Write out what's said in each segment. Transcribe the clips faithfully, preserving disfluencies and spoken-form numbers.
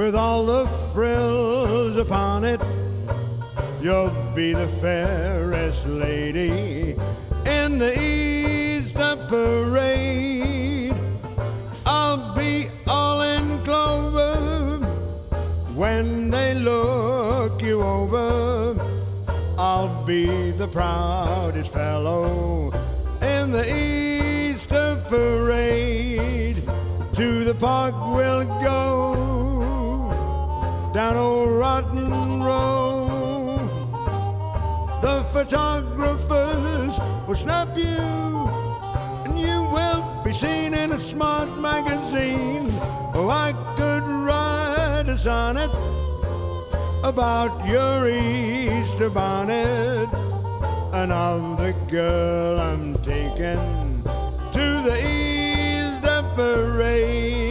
with all the frills upon it. You'll be the fairest lady in the Easter parade. I'll be all in clover when they look you over. I'll be the proudest fellow in the Easter parade. To the park we'll go, down old Rotten Row. The photographers will snap you, and you will be seen in a smart magazine. Oh, I could write a sonnet about your Easter bonnet, and of the girl I'm taking to the Easter parade.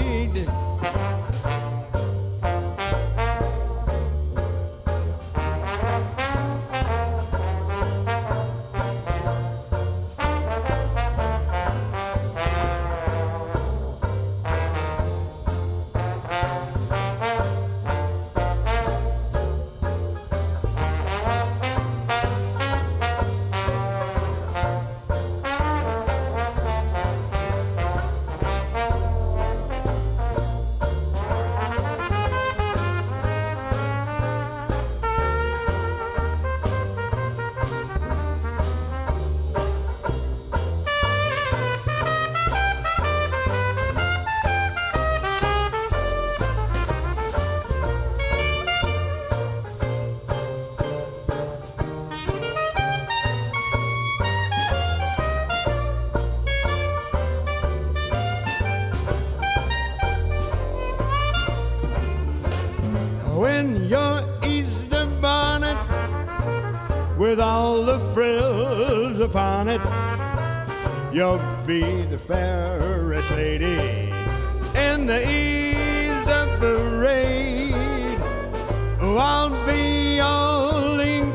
When your Easter bonnet with all the frills upon it, you'll be the fairest lady in the Easter parade. Oh, I'll be all in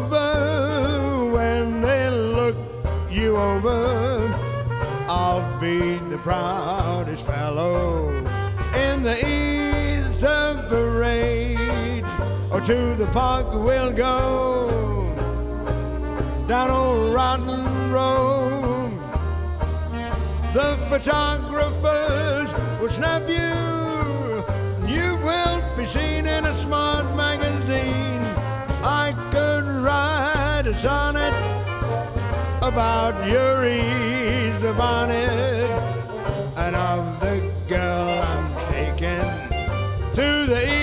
clover when they look you over. I'll be the proudest fellow in the Easter parade. Or to the park we'll go, down old Rotten Row. The photographers will snap you, you will be seen in a smart magazine. I could write a sonnet about your Easter bonnet, and of the girl I'm taking to the